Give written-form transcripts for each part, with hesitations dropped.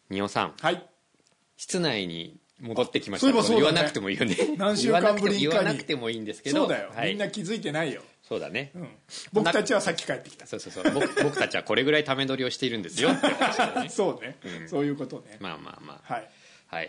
仁尾さん、 はい。 室内に戻ってきました。 そういえばそうだね、 言わなくてもいいよね。 何週間ぶり言わなくてもいいんですけど。 そうだよ、はい、みんな気づいてないよ。 そうだね、 僕たちはさっき帰ってきた。 そう僕たちはこれぐらいため撮りをしているんですよって話だね。 そうね、そういうことね。 まあまあまあ、 はいはい。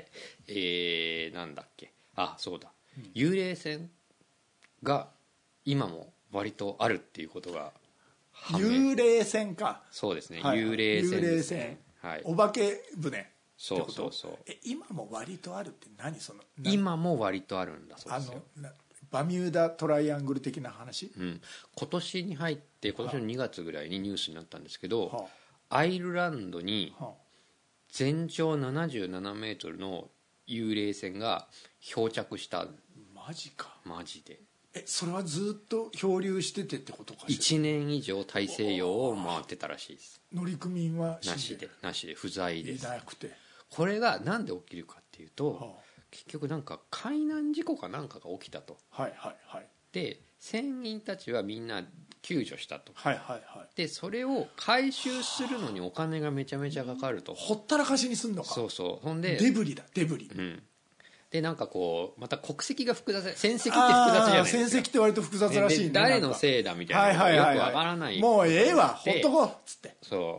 なんだっけ、そうだ、幽霊船が今も割とあるっていうことが幽霊船か。 そうですね、 はい、 幽霊船ですね。 幽霊船、 はい、 お化け船ってこと。 そう今も割とあるって何？その今も割とあるんだそうですよ。 バミューダトライアングル的な話、 今年に入って今年の2月ぐらいにニュースになったんですけど、アイルランドに全長77メートルの幽霊船が漂着した。 マジか。 マジで。 それはずっと漂流しててってことかしら。 1年以上大西洋を回ってたらしいです。 乗組員はなしで不在です。 いなくて、 これがなんで起きるかっていうと、結局なんか海難事故かなんかが起きたと。 はいはいはい。 で船員たちはみんな救助したと。 はいはいはい。 でそれを回収するのにお金がめちゃめちゃかかると。 ほったらかしにすんのか。 そうほんでデブリだ、デブリ。 でなんかこうまた国籍が複雑、船籍って複雑じゃないですか。 船籍って割と複雑らしいね。 誰のせいだみたいなのがよくわからない。 もうええわ、ほっとこうっつって。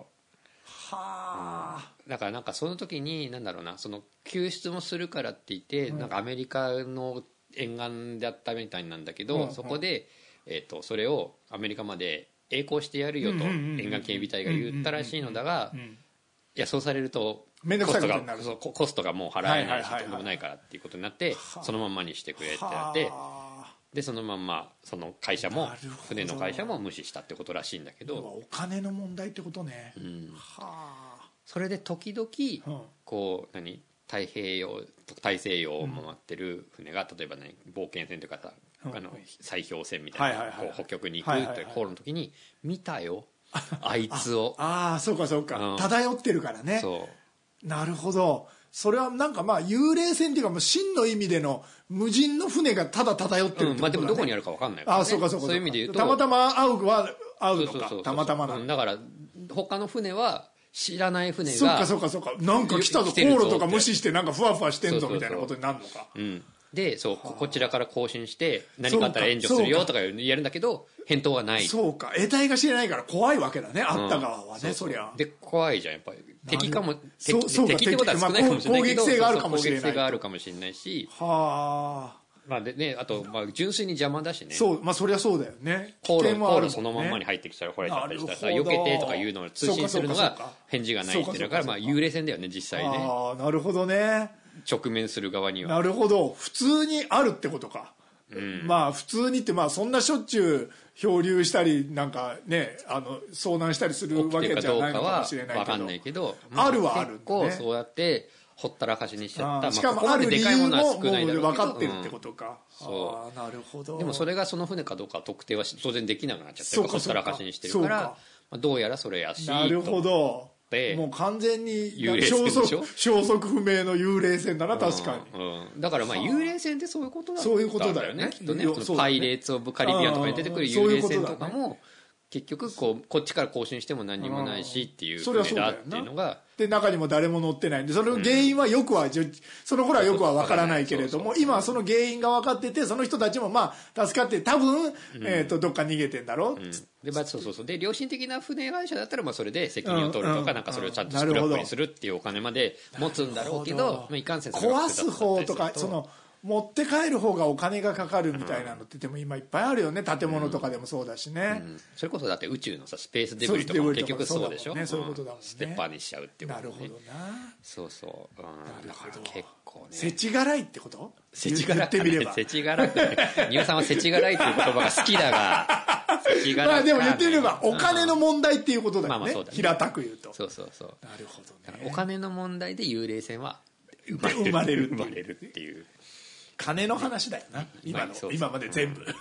だからなんかその時になんだろうな、その救出もするからって言って、なんかアメリカの沿岸だったみたいなんだけど、そこでそれをアメリカまで栄光してやるよと沿岸警備隊が言ったらしいのだが、いやそうされるとコストがもう払えないしとんでもないからっていうことになって、そのまんまにしてくれってなって、でそのまんまその会社も船の会社も無視したってことらしいんだけど、 お金の問題ってことね。 それで時々こう大西洋を回ってる船が、例えばね冒険船というかさ、砕氷船みたいな北極に行くって航路の時に見たよあいつを。 そうかそうか、漂ってるからね。なるほど。それはなんか幽霊船っていうかもう真の意味での無人の船がただ漂ってるってことだね。 でもどこにあるか分かんないからね。そういう意味で言うとたまたま会うのか。たまたまだから他の船は知らない船がそうかなんか来たぞ、航路とか無視してなんかふわふわしてんぞみたいなことになるのか。でこちらから更新して何かあったら援助するよとか言えるんだけど返答はない。 そうか、得体が知れないから怖いわけだね、あった側はね。そりゃで怖いじゃんやっぱり。敵かも敵ってことは少ないかもしれないけど、 攻撃性があるかもしれない。 攻撃性があるかもしれないし、でね、あと純粋に邪魔だしね。 そりゃそうだよね。 航路そのまんまに入ってきたら惚れちゃったりしたらさ、避けてとかいうのを通信するのが返事がないってだから、幽霊船だよね実際ね。 なるほどね。 直面する側には。 なるほど、普通にあるってことか。普通にってそんなしょっちゅう漂流したりなんかね遭難したりするわけじゃないのかもしれないけど、 分かんないけど、 あるはあるんだね。 結構そうやってほったらかしにしちゃった。 しかもある理由ももう分かってるってことか。なるほど。 でもそれがその船かどうか特定は当然できなくなっちゃってるから、ほったらかしにしてるから、どうやらそれやし。 なるほど。もう完全に消息不明の幽霊船だな。確かに。だから幽霊船ってそういうことだったんだよね。 そういうことだよね。 きっとね、パイレーツ・オブ・カリビアンとかに出てくる幽霊船とかも結局こっちから更新しても何にもないしっていう船だっていうのが。 で中にも誰も乗ってないんで、その原因はその頃はよくは分からないけれども、今はその原因が分かってて、その人たちも助かって多分どっか逃げてんだろう。 で良心的な船会社だったらそれで責任を取るとか、なんかそれをちゃんとスクラップにするっていうお金まで持つんだろうけど、いかんせん壊す方とか持って帰る方がお金がかかるみたいなのってでも今いっぱいあるよね。建物とかでもそうだしね。 それこそだって宇宙のスペースデブリとかも結局そうでしょ。 そういうことだもんね。 ステッパーにしちゃうっていうことね。 なるほどな。 だから結構ね。 世知辛いってこと？ 世知辛いってみれば。世知辛い。丹羽さんは世知辛いっていう言葉が好きだが。 でも言ってみればお金の問題っていうことだよね。平たく言うと。 そう。 なるほどね。 お金の問題で幽霊船は生まれるっていう。 金の話だよな。今まで全部。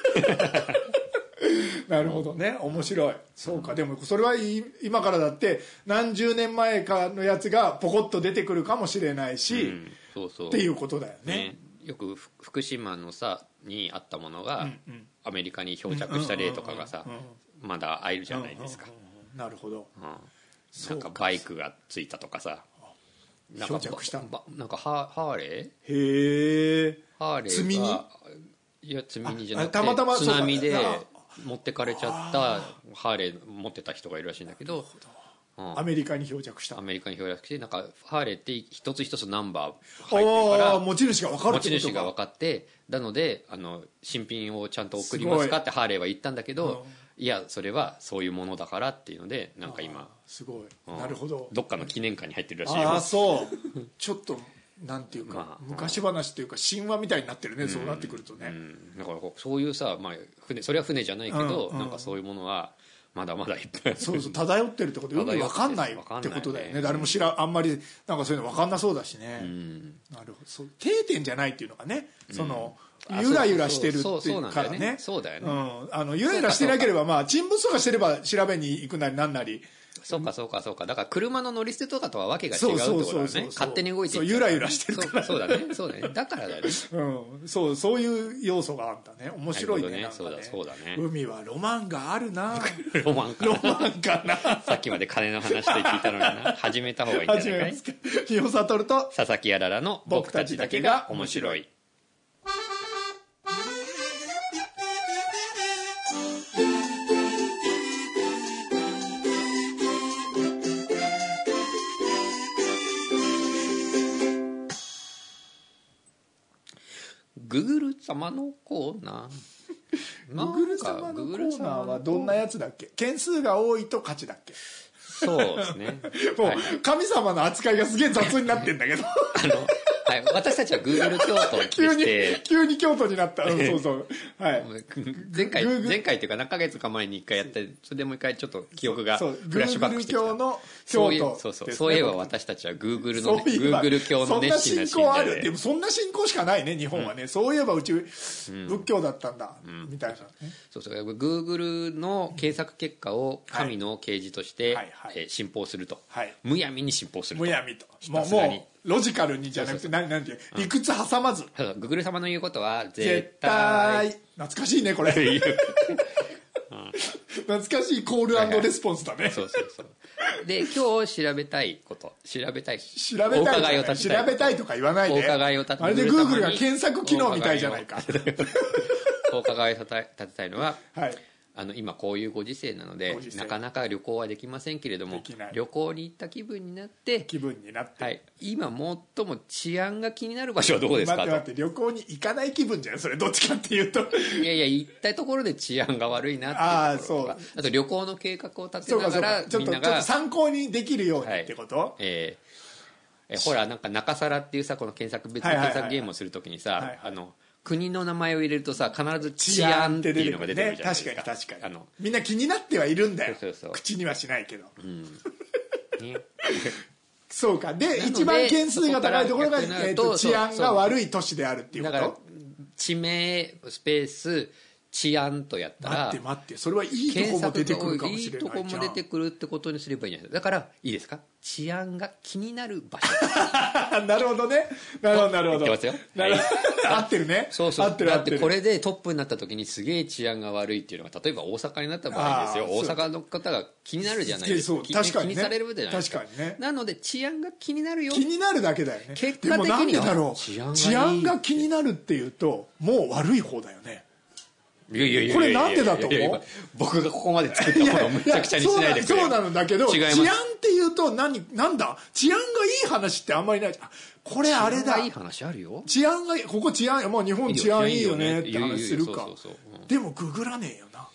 なるほどね。面白い。そうか。でもそれは今からだって何十年前かのやつがポコッと出てくるかもしれないし、っていうことだよね。 よく福島のにあったものがアメリカに漂着した例とかがまだあるじゃないですか。 なるほど。 なんかバイクがついたとかさ。 漂着した。 なんかハーレー、 へえ。 ハーレーが積みに、 いや積み荷じゃなくてたまたま津波で持ってかれちゃったハーレー持ってた人がいるらしいんだけど、 アメリカに漂着した。 アメリカに漂着して、なんかハーレーって一つ一つナンバー入ってるから持ち主が分かるってことか。 持ち主が分かって、なので新品をちゃんと送りますかってハーレーは言ったんだけど、いやそれはそういうものだからっていうので、なんか今すごい、なるほど、 どっかの記念館に入ってるらしいよ。 ああそうちょっとなんていうか、昔話っていうか神話みたいになってるね、そうなってくるとね、 だからそういうさ、それは船じゃないけど、なんかそういうものはまだまだいっぱいそう漂ってるってことで海分かんないってことだよね。誰もあんまりなんかそういうの分かんなそうだしね、なるほど。そう定点じゃないっていうのがね、ゆらゆらしてるっていうからね。 そうだよね。 ゆらゆらしてなければ沈没とかしてれば調べに行くなりなんなり。 そうかだから車の乗り捨てとかとはわけが違うってことだね。勝手に動いてる、 ゆらゆらしてるから。 そうだねだからだね。 そういう要素があんだね。面白いね。 そうだね。 海はロマンがあるな。 ロマンかな。さっきまで金の話で聞いたのにな。始めた方がいいんじゃないかい。 日野悟と佐々木あららの僕たちだけが面白い。ググル様のコーナー。ググル様のコーナーはどんなやつだっけ？件数が多いと勝ちだっけ？ そうですね。 もう神様の扱いがすげえ雑になってんだけど。 はい、私たちは Google 京都にして急に京都になった。そうそう。はい。 前回っていうか何ヶ月か前に一回やって、それでもう一回ちょっと記憶がフラッシュバックしてきた。 Google 教の京都。 そういえば私たちは Google のね、Google 教の熱心な信者で。 でもそんな信仰しかないね、日本はね。そういえばうち仏教だったんだ、みたいな。 そう Google の検索結果を神の啓示として信奉すると。むやみに信奉すると。 むやみと。もうロジカルにじゃなくてなんていう理屈挟まず。 ググル様の言うことは絶対。懐かしいねこれ。懐かしいコール&レスポンスだね。 そうで今日調べたいこと調べたいとか言わないで。 お伺いを立てたい。 あれで Google が検索機能みたいじゃないか。 お伺いを立てたいのは、今こういうご時世なのでなかなか旅行はできませんけれども、旅行に行った気分になって、今最も治安が気になる場所はどこですかと。 待って旅行に行かない気分じゃんそれ。どっちかっていうといや行ったところで治安が悪いなっていうところとか、あと旅行の計画を立てながらみんながちょっと参考にできるようにってこと、 ほらなんか中皿っていうさ、この別の検索ゲームをするときにさ、国の名前を入れるとさ必ず治安っていうのが出てくるじゃないですか。 確かにみんな気になってはいるんだよ。口にはしないけど、そうか。で一番件数が高いところが治安が悪い都市であるっていうこと。だから地名スペース治安とやったら、 待ってそれはいいとこも出てくるかもしれない。 いいとこも出てくるってことにすればいいんじゃないですか。だからいいですか、治安が気になる場所。 なるほどね。なるほど言ってますよ。 合ってるね。 そうだってこれでトップになった時にすげえ治安が悪いっていうのが例えば大阪になった場合ですよ。大阪の方が気になるじゃないですか。 確かにね、 気にされるじゃないですか。 確かにね。 なので治安が気になるよ。 気になるだけだよね。 結果的にはでもなんでだろう。治安が気になるっていうともう悪い方だよね。 いやこれなんでだと思う？ 僕がここまで作ったものをむちゃくちゃにしないでくれよ。 そうなんだけど、治安っていうとなんだ治安がいい話ってあんまりない。これあれだ。治安がいい話あるよ。 治安がここ治安、まあ日本治安いいよねって話するか。でもググらねえよな。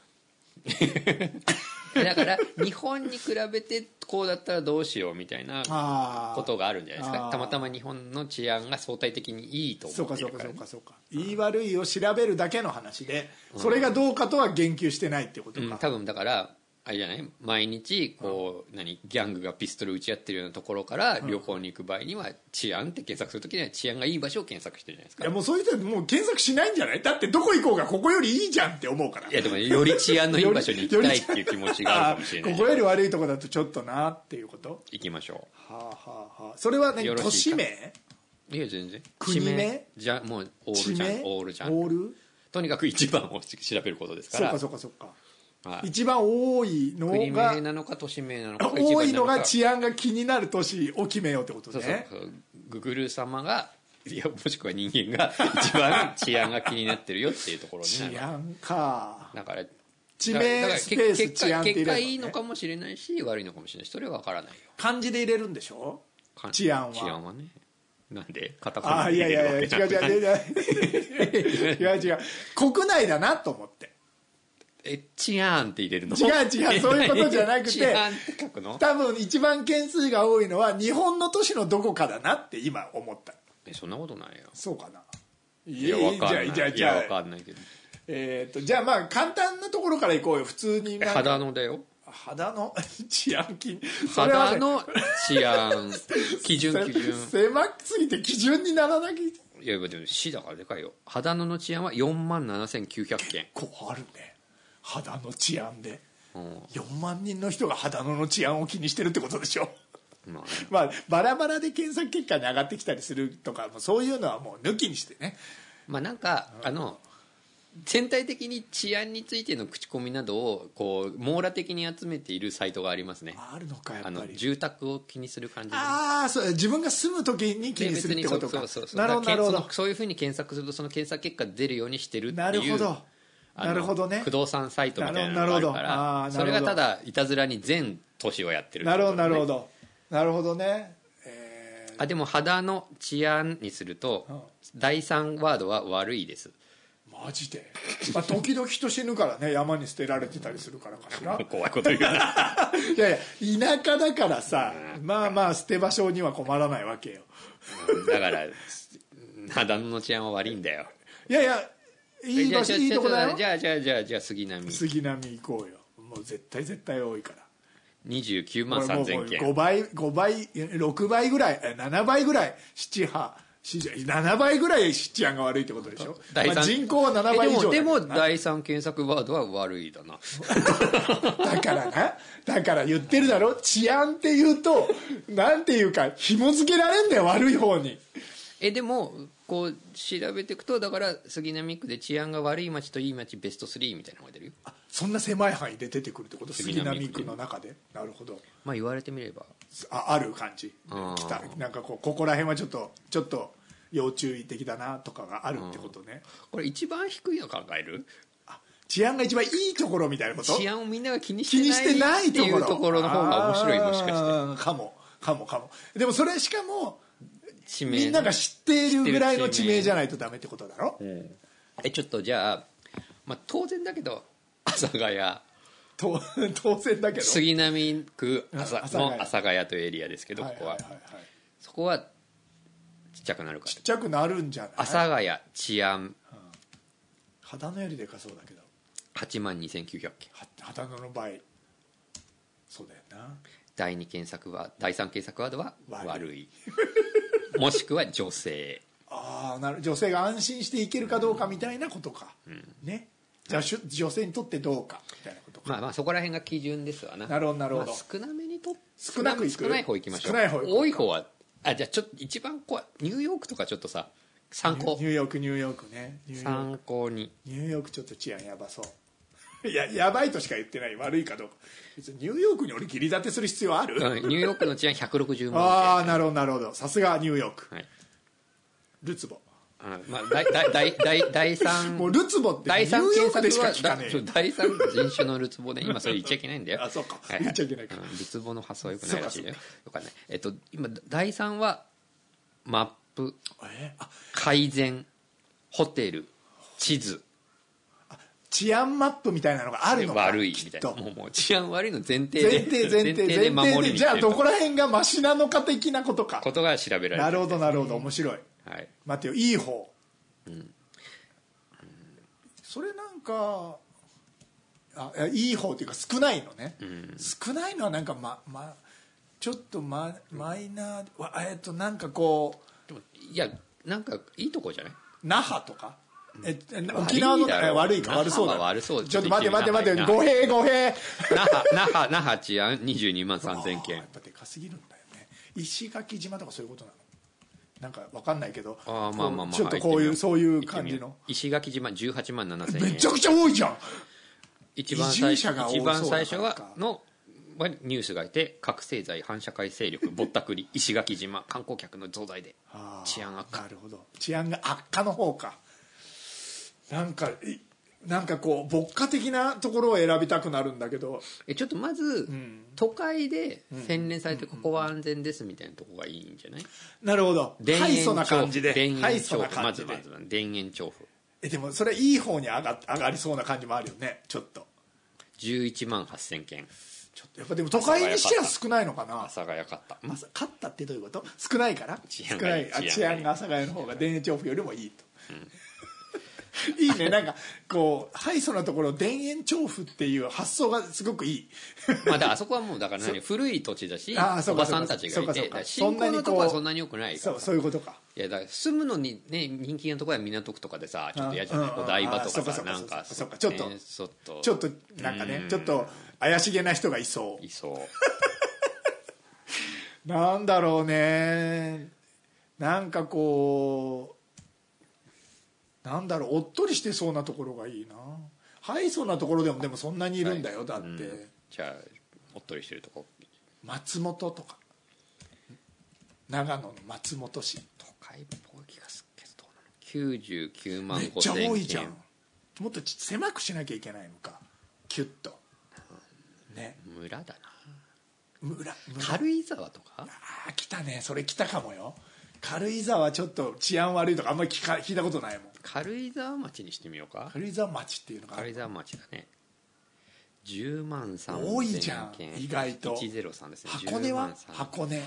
だから日本に比べてこうだったらどうしようみたいなことがあるんじゃないですか。たまたま日本の治安が相対的にいいと思っているから、ね、 そうか言い悪いを調べるだけの話で、それがどうかとは言及してないってことか、 多分だからあれじゃない、毎日こう、ギャングがピストル撃ち合ってるようなところから旅行に行く場合には治安って検索するときには治安がいい場所を検索してるじゃないですか。 いやもうそういう人はもう検索しないんじゃない？だってどこ行こうがここよりいいじゃんって思うから。 いやでもより治安のいい場所に行きたいっていう気持ちがあるかもしれない。 ここより悪いとこだとちょっとなっていうこと。 行きましょう。それは何？都市名？ いや全然国名じゃもうオールじゃん。オールじゃん。 オール？ とにかく一番を調べることですから。 そうか一番多いのが国名なのか都市名なのか多いのが治安が気になる都市を決めようってことね。 そうググル様がいやもしくは人間が一番治安が気になってるよっていうところになる。 治安か。 だから地名スペース治安って入れるのね。 結果いいのかもしれないし悪いのかもしれないし、それは分からないよ。 漢字で入れるんでしょ、治安はね。なんでカタカナで入れるわけじゃなくて。 違う国内だなと思って。 治安って入れるの？ 違うそういうことじゃなくて治安って書くの？ 多分一番件数が多いのは日本の都市のどこかだなって今思った。 そんなことないよ。 そうかな。 いや分かんない。いや分かんないけど。じゃあまあ簡単なところからいこうよ。普通に秦野だよ。 秦野治安秦野治安基準狭すぎて基準にならなきゃ。 いやでも市だからでかいよ。秦野の治安は47,900件。 結構あるね。秦野治安で、4万人の人が秦野の治安を気にしてるってことでしょ。まあバラバラで検索結果に上がってきたりするとか、そういうのはもう抜きにしてね。 まあなんか全体的に治安についての口コミなどをこう網羅的に集めているサイトがありますね。 あるのかやっぱり。 住宅を気にする感じで。 そう自分が住む時に気にするってことか。なるほど。 そういうふうに検索するとその検索結果出るようにしてるっていう。 なるほど。なるほどね。 不動産サイトみたいなのがあるからそれがただいたずらに全都市をやってる。 なるほどなるほどね。 でも秦野治安にすると第3ワードは悪いです。 マジで、時々人死ぬからね。山に捨てられてたりするからかしら。 怖いこと言うな。 いや田舎だからさ、まあ捨て場所には困らないわけよ。 だから秦野の治安は悪いんだよ。 いい場所いいとこだよ。 じゃあ杉並行こうよ。もう絶対多いから。 29万3000件。 5倍6倍ぐらい7倍ぐらい7倍ぐらい治安が悪いってことでしょ。人口は7倍以上でも第3検索ワードは悪いだな。 だから言ってるだろ。治安って言うとなんていうか紐付けられんだよ、悪い方に。 でもこう調べていくと、だから杉並区で治安が悪い町といい町ベスト3みたいなのが出るよ。 そんな狭い範囲で出てくるってこと？杉並区の中で。なるほど。 まあ言われてみればある感じ。なんかここら辺はちょっと要注意的だなとかがあるってことね。 これ一番低いの考える？ 治安が一番いいところみたいなこと？ 治安をみんなが気にしてないっていうところの方が面白い。もしかしてかも。でもそれしかもみんなが知っているぐらいの地名じゃないとダメってことだろ。 ちょっとじゃあ、当然だけど阿佐ヶ谷当然だけど杉並区の阿佐ヶ谷というエリアですけど、ここはそこはちっちゃくなるか。 ちっちゃくなるんじゃない？ 阿佐ヶ谷治安秦野よりでかそうだけど 82,900件。 秦野の倍。そうだよな。 第3検索ワードは悪い。もしくは女性。 女性が安心していけるかどうかみたいなことか。ね。じゃあ女性にとってどうかみたいなことか。 まあそこら辺が基準ですわな。 なるほど。 少なめに少ない方いきましょう。多い方はじゃあちょっと一番怖いニューヨークとかちょっとさ参考。 ニューヨークね。 参考に。 ニューヨークちょっと治安やばそう。いややばいとしか言ってない。悪いかどうか。別にニューヨークに俺切り立てする必要ある？ ニューヨークの治安160万。 なるほど。さすがニューヨーク。ルツボ。 第3 もうルツボってニューヨークでしか聞かねえ。 第3人種のルツボで今それ言っちゃいけないんだよ。 そうか。言っちゃいけないか。 ルツボの発想はよくないらしいよ。よくない。今第3はマップ、改善、ホテル、地図。 治安マップみたいなのがあるのか。 悪いみたいな。もう治安悪いの前提で守りに。じゃあどこら辺がマシなのか的なことか。 ことが調べられる。 なるほど面白い。待ってよ、いい方。それなんかいい方っていうか少ないのね。少ないのはなんかちょっとマイナー。なんかこう。 いやなんかいいとこじゃない？ 那覇とか。沖縄の悪いか悪そうだ。 悪そう。 ちょっと待って語弊。 那覇治安22万3000件。 やっぱでかすぎるんだよね。石垣島とかそういうことなの？なんか分かんないけど、ちょっとそういう感じの。 石垣島18万7000件。 めちゃくちゃ多いじゃん。 一番最初のニュースがいて、覚醒剤反社会勢力ぼったくり石垣島観光客の増大で治安悪化。 なるほど、治安が悪化の方か。なんかこう牧歌的なところを選びたくなるんだけど、 ちょっとまず、都会で洗練されてここは安全ですみたいなとこがいいんじゃない？ なるほど、ハイソな感じで、 田園調布、まず田園調布。 でもそれいい方に上がりそうな感じもあるよね。ちょっと 11万8000件。 ちょっとやっぱでも都会にしては少ないのかな。 阿佐ヶ谷勝った。 勝ったってどういうこと？少ないから治安が阿佐ヶ谷の方が田園調布よりもいいと、いいね。なんかこうハイソなところ田園調布っていう発想がすごくいい。 まあだあそこはもうだから古い土地だし、おばさんたちがいて、新興のとこはそんなに良くないから。 そういうことか。 いやだから住むのにね人気なところは港区とかでさ、ちょっと嫌じゃない？お台場とかさ、なんかちょっとなんかね、ちょっと怪しげな人がいそう。なんだろうね、なんかこうなんだろう、おっとりしてそうなところがいいな。ハイソなところでもそんなにいるんだよ、だって、 じゃあおっとりしてるとこ、 松本とか長野の松本市。 都会っぽい気がするけど、どうなの？99万5000件。めっちゃ多いじゃん。もっと狭くしなきゃいけないのか、キュッとね。 村だな。 村軽井沢とか。 来たね、それ来たかもよ。軽井沢ちょっと治安悪いとかあんまり聞いたことないもん。 軽井沢町にしてみようか。 軽井沢町っていうのが軽井沢町だね。10万3000件。 多いじゃん、意外と。 103ですね。 箱根は箱根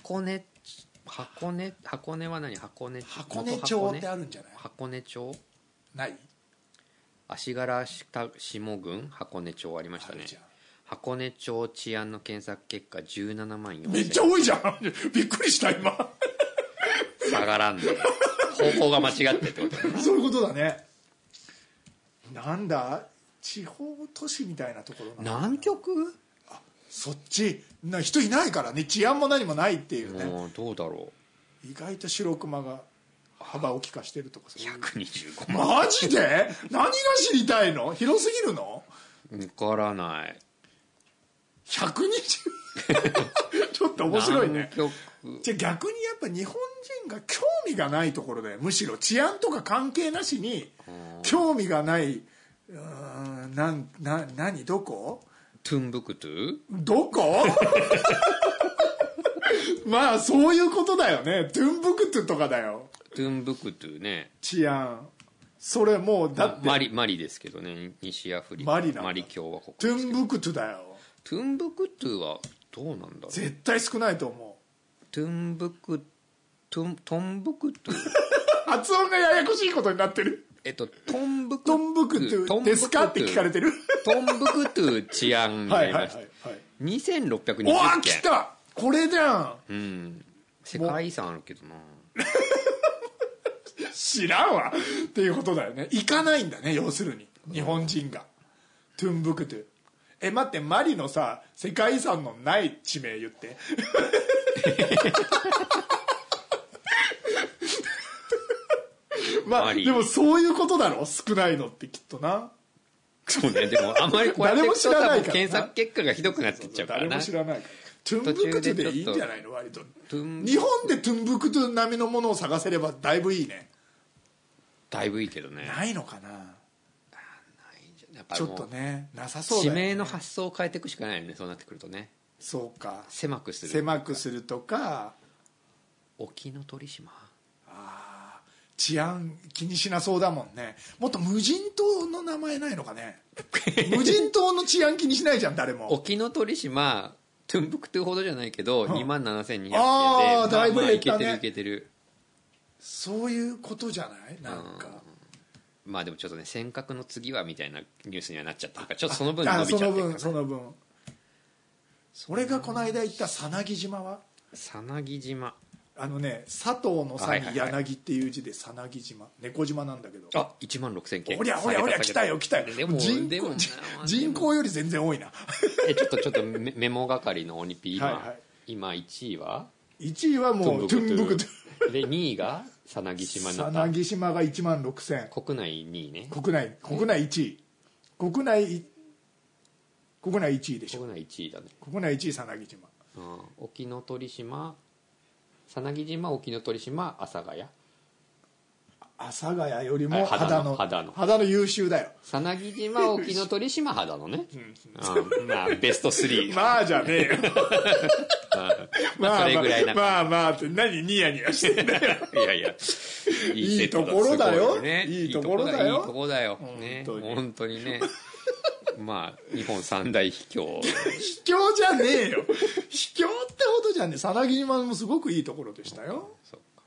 は何？箱根町ってあるんじゃない？ 箱根町ない？ 足柄下郡箱根町ありましたね。箱根町治安の検索結果17万4000。 めっちゃ多いじゃん。びっくりした今。 下がらんで方向が間違ってってことだね。 そういうことだね。なんだ地方都市みたいなところ南極？ そっち人いないからね、治安も何もないっていうね。 どうだろう。意外と白熊が幅を利かしてるとか。 125万。 マジで？何が知りたいの？広すぎるの？ 分からない。 120 ちょっと面白いね。じゃあ逆にやっぱ日本人が興味がないところで、むしろ治安とか関係なしに興味がない。何どこ？ トゥンブクトゥ？ どこ？まあそういうことだよね。トゥンブクトゥとかだよ。 トゥンブクトゥね。 治安それもうだってマリですけどね、西アフリカマリ共和国。 トゥンブクトゥだよ。 トゥンブクトゥはどうなんだろう。 絶対少ないと思う。 トンブクトゥ発音がややこしいことになってる。 トンブクトゥですかって聞かれてる。 トンブクトゥ治安になりました。2620件。 わあ来た、これじゃん。世界遺産あるけどな。 知らんわっていうことだよね。行かないんだね、要するに日本人が。トゥンブクトゥ。待って、マリのさ世界遺産のない地名言って。まあでもそういうことだろ、少ないのってきっとな。 そうね。でもあんまりこうやっていくと多分検索結果がひどくなっていっちゃうからな。 誰も知らないから。トゥンブクトゥでいいんじゃないの、割と。日本でトゥンブクトゥ並みのものを探せればだいぶいいね。 だいぶいいけどね。 ないのかな。ちょっとね、なさそうだよね。地名の発想を変えていくしかないよね、そうなってくるとね。 そうか。 狭くするとか。沖ノ鳥島。 治安気にしなそうだもんね。もっと無人島の名前ないのかね。無人島の治安気にしないじゃん、誰も。 沖ノ鳥島トゥンブクトゥほどじゃないけど、27200件で、 だいぶ減ったね。 いけてる。 そういうことじゃない？なんか。 まあでもちょっとね、尖閣の次はみたいなニュースにはなっちゃったから、ちょっとその分伸びちゃってるから。 その分。俺がこの間行ったさなぎ島は？ さなぎ島。 佐藤のさに柳っていう字でさなぎ島、猫島なんだけど。 16000件。 おりゃ来たよ。でも人口より全然多いな。 ちょっとメモ係のオニピ今1位は ？1位はもうトゥンブクトゥで、2位がさなぎ島になった。 さなぎ島が16000。 国内2位ね。 国内1位。国内国内1位でしょ。 国内1位だね。 国内1位さなぎ島。 沖ノ鳥島、さなぎ島、沖ノ鳥島、阿佐ヶ谷。 阿佐ヶ谷よりも秦野優秀だよ。 さなぎ島、沖ノ鳥島、秦野ね。まあベスト3。 まあじゃねえよ。 まあそれぐらいな。 まあって何ニヤニヤしてんだよ。 いやいや。 いいところだよ。 いいところだよ。いいところだよ。ね、本当にね。まあ日本三大秘境。 秘境じゃねえよ。秘境ってほどじゃねえ。さなぎ島もすごくいいところでしたよ。そうか。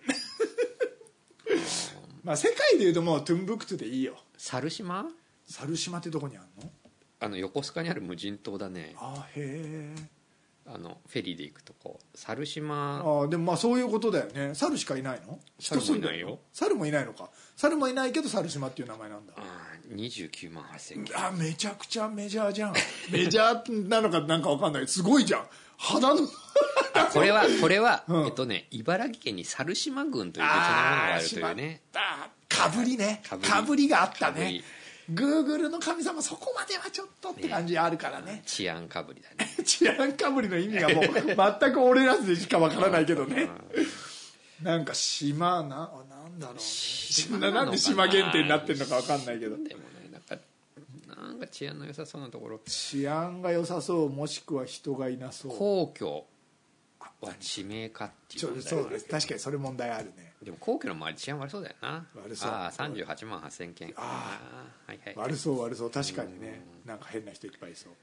まあ世界でいうともうトゥンブクトゥでいいよ。 猿島？ 猿島ってどこにあるの？横須賀にある無人島だね。 あ、へえ。 フェリーで行くとこ猿島。 ああ、でもまあそういうことだよね。猿しかいないの？ 猿もいないよ。 猿もいないのか。猿もいないけど猿島っていう名前なんだ。 29万8000件。 めちゃくちゃメジャーじゃん。メジャーなのかなんか分かんない。すごいじゃん。肌のこれは、茨城県に猿島郡という別のものがあるというね。 かぶりね。かぶりがあったね。グーグルの神様そこまではちょっとって感じあるからね。 治安かぶりだね。 治安かぶりの意味がもう全く俺らでしかわからないけどね。なんか島なんだろうね。なんで島限定になってんのかわかんないけど。でもね、 なんか治安の良さそうなところ。 治安が良さそう、もしくは人がいなそう。 皇居は地名かっていう問題。 そうです。確かにそれ問題あるね。 でも皇居の周り治安悪そうだよな。 悪そう。 38万8000件。 はいはい。悪そう確かにね。なんか変な人いっぱいいそう。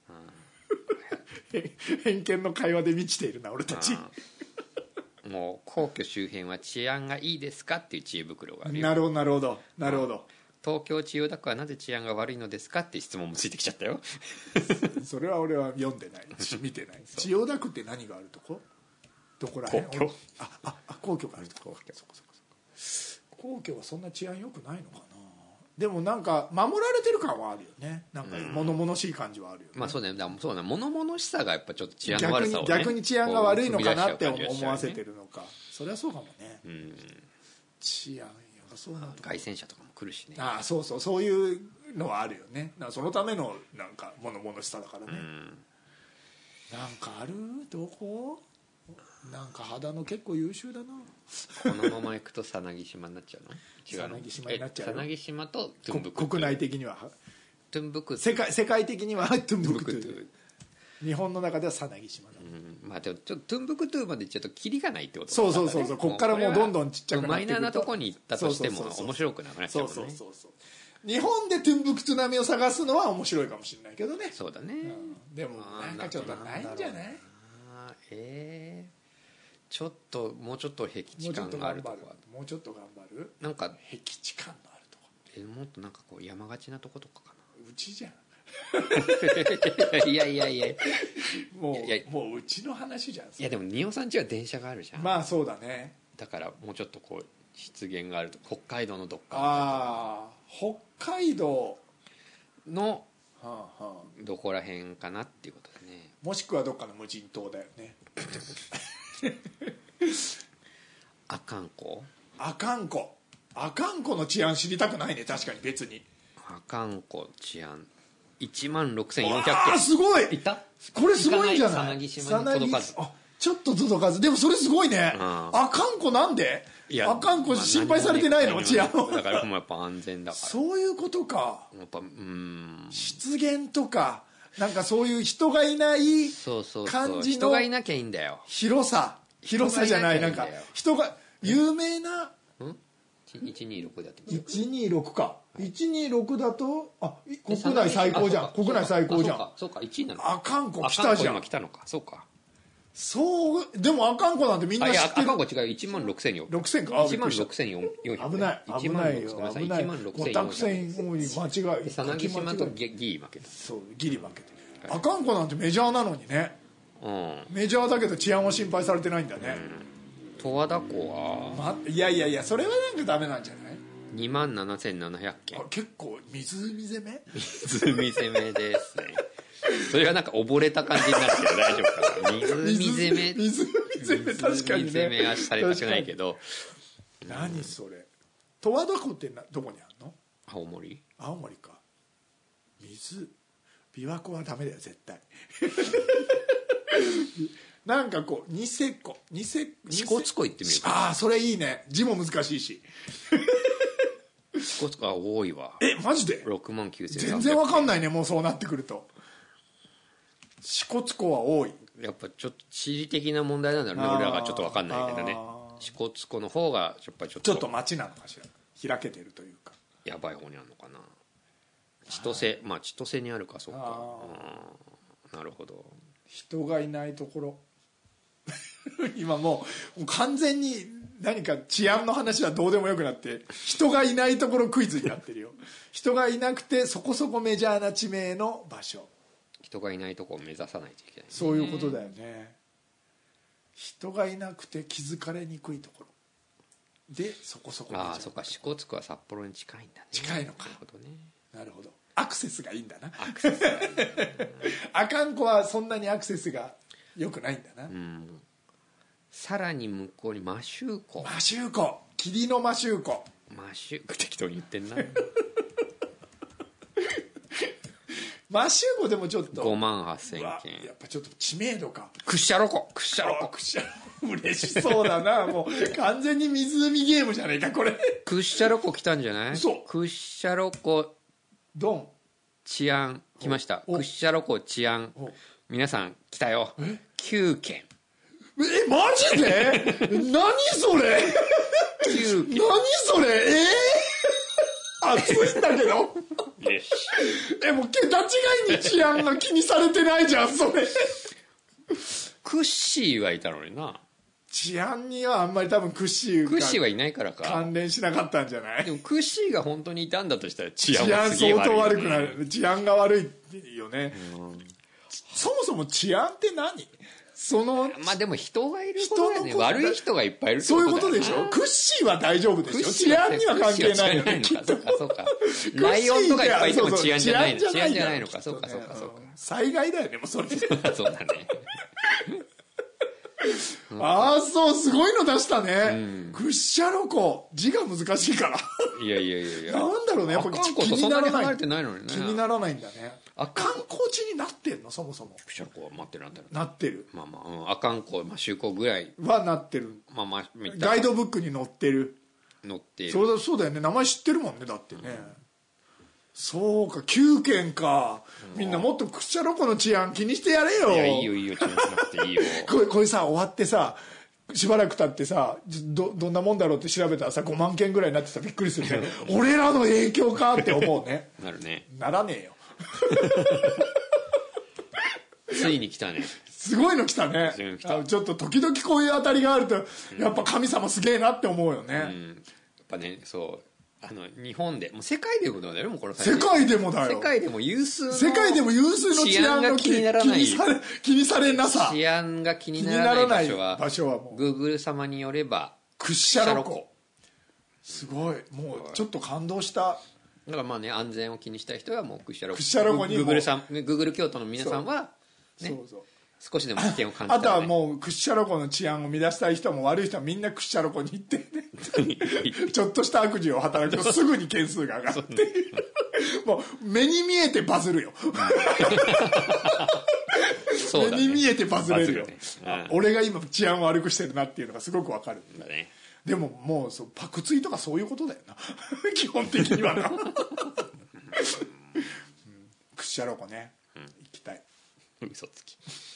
偏見の会話で満ちているな俺たち。 もう皇居周辺は治安がいいですかっていう知恵袋があるよ。 なるほど。 東京千代田区はなぜ治安が悪いのですかって質問もついてきちゃったよ。 それは俺は読んでない見てない。千代田区って何があるとこ？どこら辺？皇居。皇居があるとこ。皇居はそんな治安良くないのかな。でもなんか守られてる感はあるよね。なんか物々しい感じはあるよね。 まあそうだね。そうだね。物々しさがやっぱちょっと治安の悪さをね。 逆に治安が悪いのかなって思わせてるのか。それはそうかもね。治安良さそうなとこ。 凱旋車とかも来るしね。 そういうのはあるよね。そのためのなんか物々しさだからね。なんかある？どこ？なんか肌の結構優秀だな。 このまま行くとさなぎ島になっちゃうの？違うの？ さなぎ島になっちゃう。 さなぎ島とトゥンブクトゥ。 国内的にはトゥンブクトゥ。 世界的にはトゥンブクトゥ。日本の中ではさなぎ島だ。 まあでもちょっとトゥンブクトゥまで行っちゃうとキリがないってことだからね。そう。こっからもうどんどんちっちゃくなっていくと。 マイナーなとこに行ったとしても面白くなくなっちゃうもんね。 そう。日本でトゥンブクトゥ並みを探すのは面白いかもしれないけどね。 そうだね。 でもなんかちょっとないんじゃない？ ちょっともうちょっと僻地感があるとこもうちょっと頑張る。 なんか僻地感のあるとこ。 もっとなんかこう山がちなとことかかな。 うちじゃん。 いやもううちの話じゃん。いやでも仁尾さん家は電車があるじゃん。 まあそうだね。 だからもうちょっとこう湿原があると北海道のどっか北海道のどこら辺かなっていうことでね。 もしくはどっかの無人島だよね。 阿寒湖の治安知りたくないね。確かに別に阿寒湖治安16,400件。 すごい。 いた？ これすごいんじゃない？ さなぎ島に届かず。 ちょっと届かず。でもそれすごいね。阿寒湖なんで？阿寒湖心配されてないの？治安を。 だからもうやっぱ安全だから。 そういうことか。 やっぱ湿原とかなんかそういう人がいない感じの人がいなきゃいいんだよ。 広さじゃない。なんか人が有名な 126だと 126か。126だと国内最高じゃん。国内最高じゃん。 そうか1位なの。 阿寒湖来たじゃん。 来たのか。そうか。 そうでも阿寒湖なんてみんな知ってる。 阿寒湖違う。16,400。 6000か。 16,400。 危ないよ。 危ない。16,400。 たくさん間違い。 さなぎ島とギリ負けた。 そうギリ負けて。阿寒湖なんてメジャーなのにね。メジャーだけど治安は心配されてないんだね。 十和田湖はいやそれはなんかダメなんじゃない？ 27,700 件。 結構湖攻めですね。それがなんか溺れた感じになるけど大丈夫かな。湖攻め確かにね。 湖攻めはされたくないけど。 何それ。十和田湖ってどこにあるの？ 青森か。 琵琶湖はダメだよ絶対なんかこうニセコ支笏湖行ってみるか。 ああそれいいね、字も難しいし支笏湖は多いわ。 マジで 6万9千。 全然わかんないね、もうそうなってくると。支笏湖は多い。 やっぱちょっと地理的な問題なんだろうね、俺らがちょっとわかんないけどね。支笏湖の方がやっぱりちょっと街なのかしら、開けてるというかやばい方にあるのかな。千歳、まあ千歳にあるか。そうか。なるほど。 人がいないところ今もう完全に何か治安の話はどうでもよくなって人がいないところクイズになってるよ人がいなくてそこそこメジャーな地名の場所、 人がいないとこを目指さないといけない、ね、 そういうことだよね。人がいなくて気づかれにくいところでそこそこメジャー。 ああそっか、支笏湖は札幌に近いんだね。 近いのか。 なるほどね。 なるほど、アクセスがいいんだな。 アクセスがいいんだな阿寒湖はそんなにアクセスが良くないんだな。 さらに向こうに摩周湖。 摩周湖、霧の摩周湖。 適当に言ってんな摩周湖でもちょっと 5万8000件。 やっぱちょっと知名度か。 屈斜路湖嬉しそうだなもう完全に湖ゲームじゃねえかこれ。 屈斜路湖来たんじゃない？ そう、 屈斜路湖ドン治安来ました。屈斜路湖治安皆さん来たよ。9件。 マジで何それ 9件。 何それ熱いんだけどよしもう桁違いに治安が気にされてないじゃんそれ。 クッシーはいたのにな。 治安にはあんまり多分クッシーはいないからか関連しなかったんじゃない。 でもクッシーが本当にいたんだとしたら治安治安はすげえ悪い、 相当悪くなる。治安が悪いよね。そもそも治安って何？ まあでも人がいることだよね。悪い人がいっぱいいるってそういうことでしょ。クッシーは大丈夫でしょ。治安には関係ないよね。 そうかライオンとかいっぱいいても治安じゃないの。治安じゃないのか。そうか災害だよねもうそれそうだねそうすごいの出したね。屈斜路湖字が難しいから。 いやなんだろうね、やっぱ気にならない。気にならないんだね。観光地になってんのそもそも。 屈斜路湖は待ってるんだろう。 なってる。 まあ阿寒湖摩周湖ぐらいはなってる。ガイドブックに載ってる。そうだよね、名前知ってるもんねだってね。そうか、9件か。みんなもっと屈斜路湖の治安気にしてやれよ。 いやいいよ気にしなくていいよこれさ終わってさしばらく経ってさ どんなもんだろうって調べたらさ5万件ぐらいになってさびっくりするね俺らの影響かって思うね。 なるね。 ならねえよついに来たね。 すごいの来たね。ちょっと時々こういう当たりがあるとやっぱ神様すげえなって思うよね。 やっぱね、そう日本でもう世界でもだよ。もうこの世界でもだよ。 世界でも有数の治安が気にならない。気にされなさ。 治安が気にならない場所はもう Google 様によれば屈斜路湖。すごい、もうちょっと感動した。 だからまあね、安全を気にしたい人はもう屈斜路湖に Google 京都の皆さんはね、少しでも危険を感じたら、ね、 あとはもう屈斜路湖の治安を乱したい人も悪い人はみんな屈斜路湖に行ってねちょっとした悪事を働くとすぐに件数が上がってもう目に見えてバズるよ目に見えてバズれるよ、ね、俺が今治安を悪くしてるなっていうのがすごくわかるんだね。でももうパクツイとかそういうことだよな基本的にはな屈斜路湖ね、行きたい。 嘘つき